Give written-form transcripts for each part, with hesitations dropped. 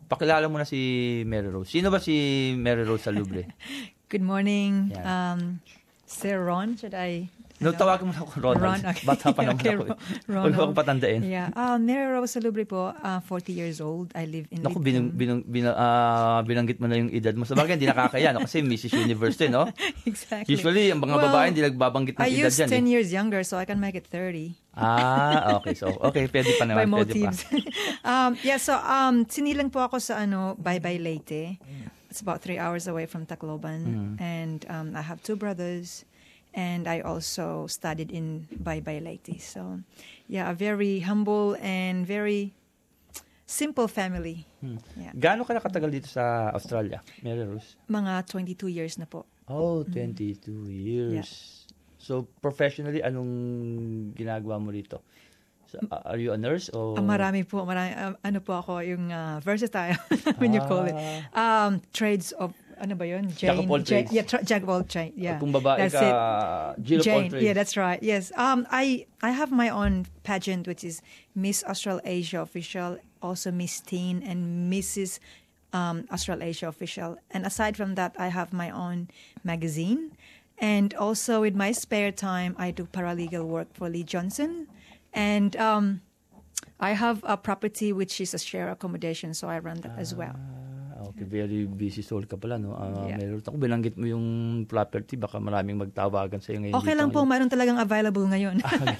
Pakilala mo na si Mary Rose. Sino ba si Mary Rose Salubre? Good morning, Yeah. Sir Ron. Should I? No, tawagan mo na ako, Ronald. Okay. Bata pa naman Okay, ako. Ronald. Huwag mo akong patandain. Yeah. Mary Rose Salubre po, 40 years old. I live in Naku, Lidcombe. binanggit mo na yung edad mo. Sa bagay, hindi nakakaya, no? Kasi Mrs. Universe din, no? Exactly. Usually, ang mga babae, hindi nagbabanggit ng I edad used yan. 10 years younger, so I can make it 30. Okay. So, okay, pwede pa By naman. Pwede pa. motives. Sinilang po ako sa Baybay Leyte. It's about 3 hours away from Tacloban. And I have 2 brothers. And I also studied in Baybay Leyte. So, yeah, a very humble and very simple family. Yeah. Gaano ka nakatagal dito sa Australia, Mary Rose? Mga 22 years na po. Oh, 22 years. So, professionally, anong ginagawa mo dito? So, are you a nurse? Or... Marami po. Ano po ako, yung versatile, when you call it. Trades of, ano ba yun? Jack of all trades. Jack of all trades. Yeah. Kung babae That's ka, Jill of all Jane. trades. Yeah, that's right. Yes. I have my own pageant, which is Miss Australasia Official, also Miss Teen, and Mrs. Australasia Official. And aside from that, I have my own magazine. And also, with my spare time, I do paralegal work for Lee Johnson. And I have a property which is a share accommodation, so I run that as well. Okay, very busy soul ka pala, no? Yeah. Meron ako, binanggit mo yung property, baka maraming magtawagan sa iyo ngayon. Okay lang po, mayroon talagang available ngayon.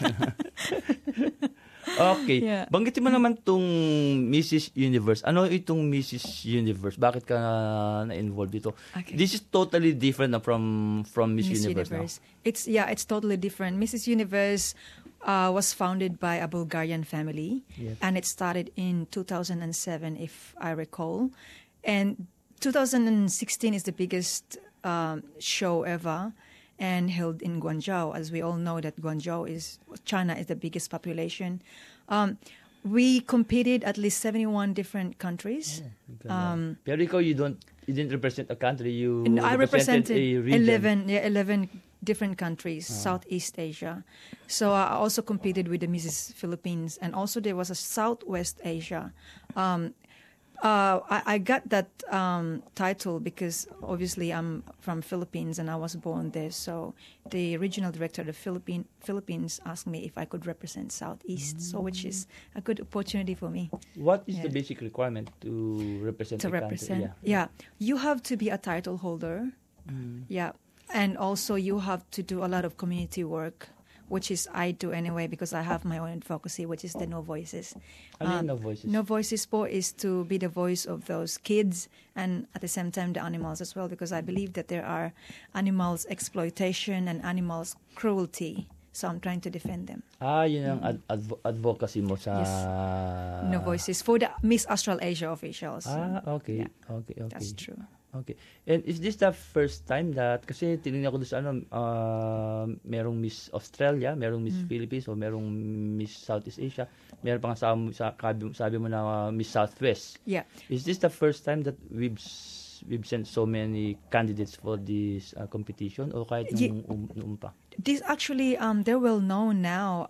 Okay. Yeah. Banggitin mo naman tong Mrs. Universe. Ano itong Mrs. Universe? Bakit ka na-involved dito? Okay. This is totally different na from Miss Universe. No? It's totally different. Mrs. Universe was founded by a Bulgarian family, Yes. and it started in 2007, if I recall. And 2016 is the biggest show ever, and held in Guangzhou. As we all know that China is the biggest population. We competed at least 71 different countries. Pero ikaw, you didn't represent a country. I represented a region. 11 different countries, Southeast Asia. So I also competed with the Mrs. Philippines, and also there was a Southwest Asia. I got that title because obviously I'm from Philippines and I was born there. So the regional director of the Philippines asked me if I could represent Southeast, so which is a good opportunity for me. What is the basic requirement to represent a country? Yeah. You have to be a title holder. Yeah. And also you have to do a lot of community work, which is I do anyway because I have my own advocacy, which is the No Voices. No Voices? No Voices po is to be the voice of those kids and at the same time the animals as well, because I believe that there are animals exploitation and animals cruelty. So I'm trying to defend them. Yun ang advocacy mo sa... Yes. No Voices for the Miss Australasia officials. Okay. Yeah. Okay. That's true. Okay. And is this the first time that, kasi tinignan ko doon sa merong Miss Australia, merong Miss Philippines, o merong Miss Southeast Asia, meron pang sabi mo na Miss Southwest. Yeah. Is this the first time that we've sent so many candidates for this competition, o kahit noong pa? This actually, they're well known now.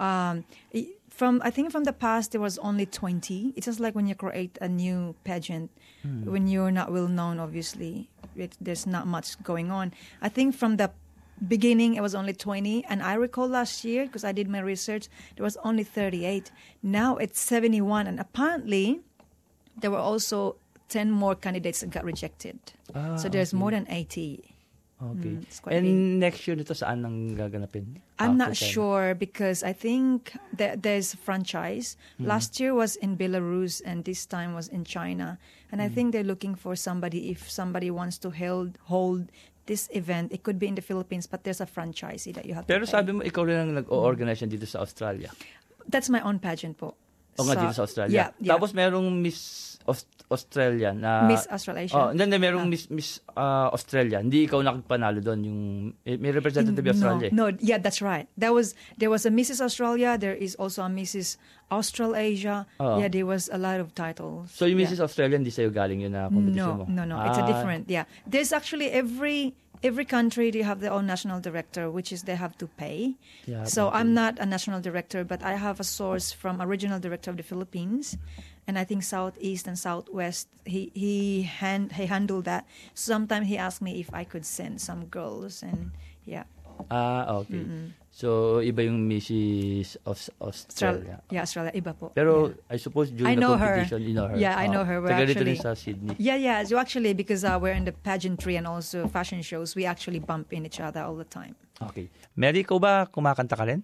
I think from the past there was only 20. It's just like when you create a new pageant, when you're not well known, obviously there's not much going on. I think from the beginning it was only 20, and I recall last year because I did my research, there was only 38. Now it's 71, and apparently there were also 10 more candidates that got rejected. So there's more than 80. Okay. And big. Next year nito saan ang gaganapin? I'm not sure because I think that there's a franchise. Last year was in Belarus and this time was in China. And I think they're looking for somebody, if somebody wants to hold this event, it could be in the Philippines, but there's a franchisee that you have Pero to pay. sabi mo, ikaw rin ang nag-o-organize dito sa Australia. That's my own pageant po. Dito sa Australia. Yeah. Tapos merong Miss Australia na... Miss Australasia. Hindi, merong Miss Australia. Hindi ikaw nakagpanalo doon. May representative Australia. No, yeah, that's right. There was a Mrs. Australia. There is also a Mrs. Australasia. Yeah, there was a lot of titles. So yung Mrs. Australia, hindi sa'yo galing yun na competition mo? No. It's a different, yeah. There's actually every country, they have their own national director, which is they have to pay. Yeah, so I'm not a national director, but I have a source from a regional director of the Philippines. and I think Southeast and Southwest, he handled that. Sometimes he asked me if I could send some girls, and yeah. Okay. So, iba yung Mrs. Australia. Yeah, Australia, iba po. Pero, yeah. I suppose during I the know competition, her. you know her. Yeah, I know her. We're Taga rito actually rin sa Sydney. Yeah. So actually, because we're in the pageantry and also fashion shows, we actually bump in each other all the time. Okay. Mary, ikaw ba kumakanta ka rin?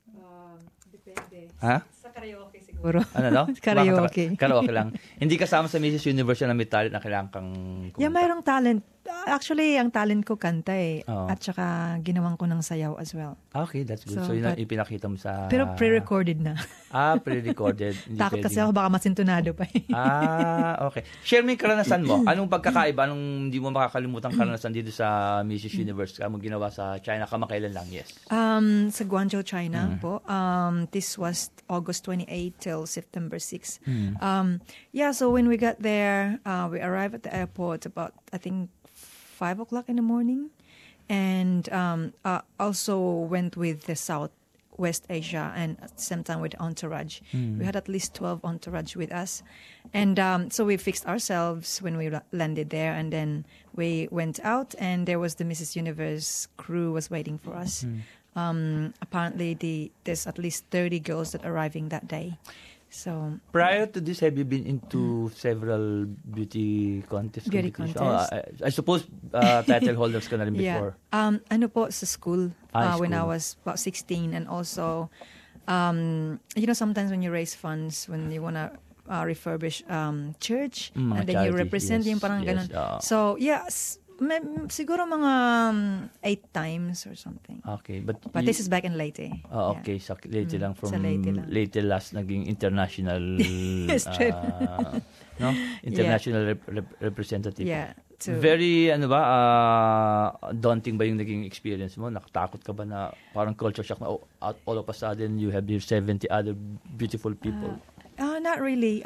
Depende. Ha? Sa karaoke siguro. Ano, no? Karaoke. Karaoke lang. Hindi kasama sa Mrs. Universe na may talent na kailangan kang kumanta. Yeah, mayroong talent. Actually, ang talent ko kanta eh. Oo. At saka ginawan ko ng sayaw as well. Okay, that's good. So, So, yun ang but- ipinakita mo sa... Pero pre-recorded na. Pre-recorded. Hindi Takot kasi pwedeng- ako baka masintunado pa eh. Okay. Share mo yung karanasan mo. Anong pagkakaiba? Anong hindi mo makakalimutan karanasan dito sa Mrs. Universe? Mo ginawa sa China kamakailan lang, yes. Sa Guangzhou, China po. This was August 28 till September 6. Yeah, so when we got there, we arrived at the airport about, I think, 5 o'clock in the morning. And also went with the Southwest Asia and at the same time with Entourage. We had at least 12 Entourage with us. And so we fixed ourselves when we landed there. And then we went out and there was the Mrs. Universe crew was waiting for us. Apparently, there's at least 30 girls that are arriving that day. So Prior to this, have you been into several beauty contests? Beauty competition? contest. I suppose title holders ka na rin before. Yeah. Ano po sa school, when I School. was about 16, and also, sometimes when you raise funds, when you wanna refurbish church, Mga and then you charity, represent yes, yung parang yes, ganun. So yeah, siguro mga 8 times or something. Okay, but This is back in Leyte. okay, sa Leyte lang from sa Leyte lang. Leyte last naging international Straight. no? International representative. Yeah. So, Very daunting ba yung naging experience mo? Nakatakot ka ba na parang culture shock na all of a sudden you have your 70 other beautiful people? Not really.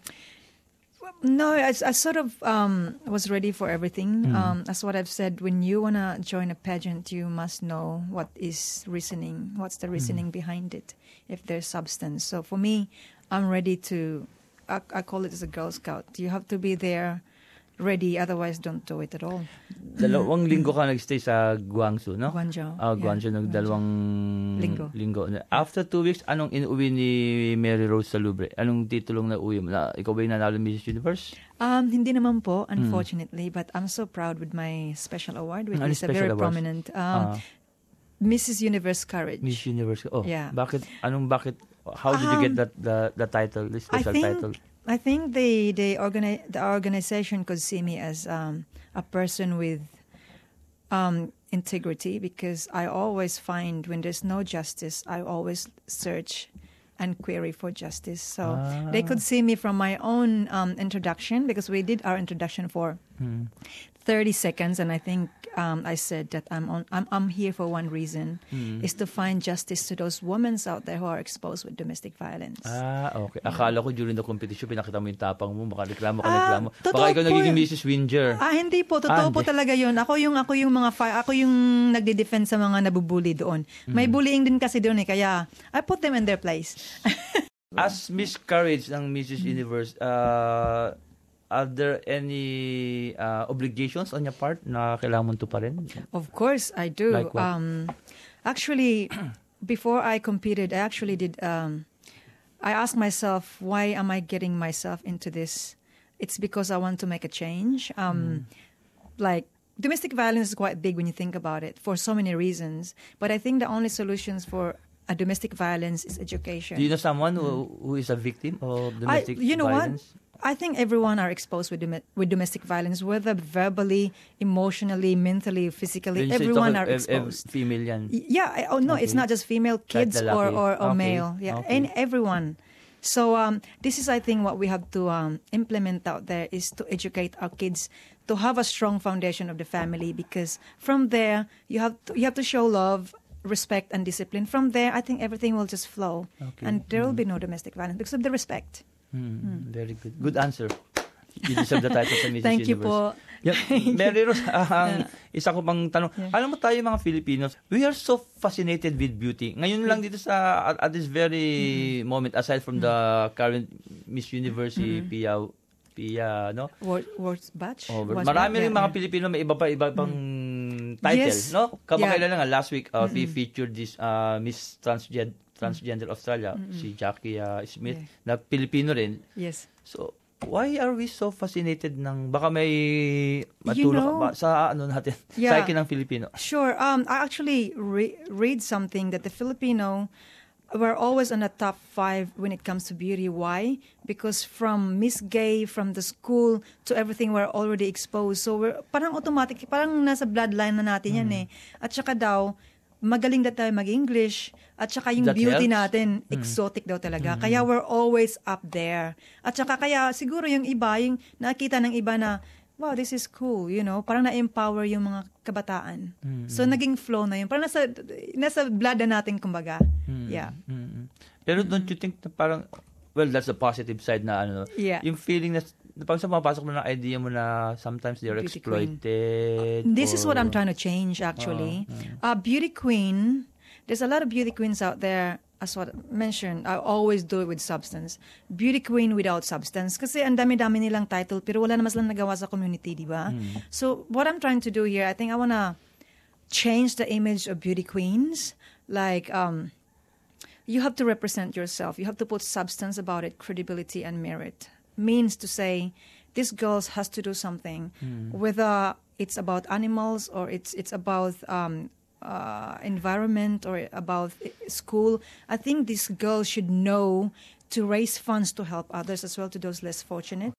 No, I sort of was ready for everything. That's what I've said. When you want to join a pageant, you must know what's the reasoning behind it, if there's substance. So for me, I'm ready to, I call it as a Girl Scout. You have to be there ready, otherwise don't do it at all. 2 linggo ka nagstay sa Guangzhou, no? Guangzhou. Guangzhou, Yeah, dalawang linggo. After 2 weeks, anong inuwi ni Mary Rose sa Louvre? Anong titulong na uwi mo? Ikaw ba yung nanalo Mrs. Universe? Hindi naman po, unfortunately, but I'm so proud with my special award, which is a very prominent Mrs. Universe Courage. Miss Universe. Yeah. Bakit? How did you get the title, this special title? I think the organization could see me as a person with integrity, because I always find when there's no justice, I always search and query for justice. So they could see me from my own introduction, because we did our introduction for 30 seconds, and I think I said that I'm here for one reason, is to find justice to those women out there who are exposed with domestic violence. Okay. Akala ko during the competition, pinakita mo yung tapang mo, baka reklamo. totoo Baka ikaw po nagiging yun. Mrs. Winger. Hindi po, totoo po talaga 'yun. Ako yung nagde-defend sa mga nabubuli doon. May bullying din kasi doon kaya I put them in their place. As Miss Courage ng Mrs. Universe, are there any obligations on your part na kailangan mo tuparin? Of course, I do. Like what? Actually, before I competed, I actually did. I asked myself, why am I getting myself into this? It's because I want to make a change. Like, domestic violence is quite big when you think about it, for so many reasons. But I think the only solutions for a domestic violence is education. Do you know someone who is a victim of domestic you know violence? what? I think everyone are exposed with domestic violence, whether verbally, emotionally, mentally, physically. When you say Everyone talk are exposed. Female yan. Yeah. No, it's not just female, kids lalaki. or Okay. male. Yeah, Okay. and everyone. So this is, I think, what we have to implement out there is to educate our kids to have a strong foundation of the family, because from there you have to show love, respect, and discipline. From there, I think everything will just flow, and there will be no domestic violence because of the respect. Very good. Good answer. You deserve the title sa Mrs. Thank you Universe. po. Yep. Mary Rose, isa ko pang tanong, alam mo tayo mga Filipinos, we are so fascinated with beauty. Ngayon lang dito at this very moment, aside from the current Miss Universe, Pia, no? Words batch? Marami rin mga Pilipino, may iba pang title, no? Kamakailan lang, last week, we featured this Miss Transgender Australia, si Jackie Smith, na Pilipino rin. Yes. So, why are we so fascinated ng baka may matulong sa ano natin, psyche ng Filipino? Sure. I actually read something that the Filipino were always on the top 5 when it comes to beauty. Why? Because from Miss Gay, from the school to everything, we're already exposed. So we're parang automatic, parang nasa bloodline na natin yan eh. At saka daw, magaling na tayo mag-English, at saka yung That beauty helps. natin, exotic daw talaga. Kaya we're always up there. At saka kaya siguro yung iba, yung nakita ng iba na, wow, this is cool, you know, parang na-empower yung mga kabataan. So naging flow na yun. Parang nasa blood na natin, kumbaga. Yeah. Pero don't you think na parang, well, that's the positive side na ano, yung feeling na pag sa mapasok mo na idea mo na sometimes they're Beauty exploited. This is what I'm trying to change, actually. Beauty queen, there's a lot of beauty queens out there, as what I mentioned, I always do it with substance. Beauty queen without substance. Kasi ang dami-dami nilang title, pero wala naman silang nagawa sa community, di ba? So, what I'm trying to do here, I think I wanna change the image of beauty queens. Like, you have to represent yourself. You have to put substance about it, credibility and merit. Means to say, this girl has to do something, whether it's about animals or it's about environment or about school. I think this girl should know to raise funds to help others as well, to those less fortunate.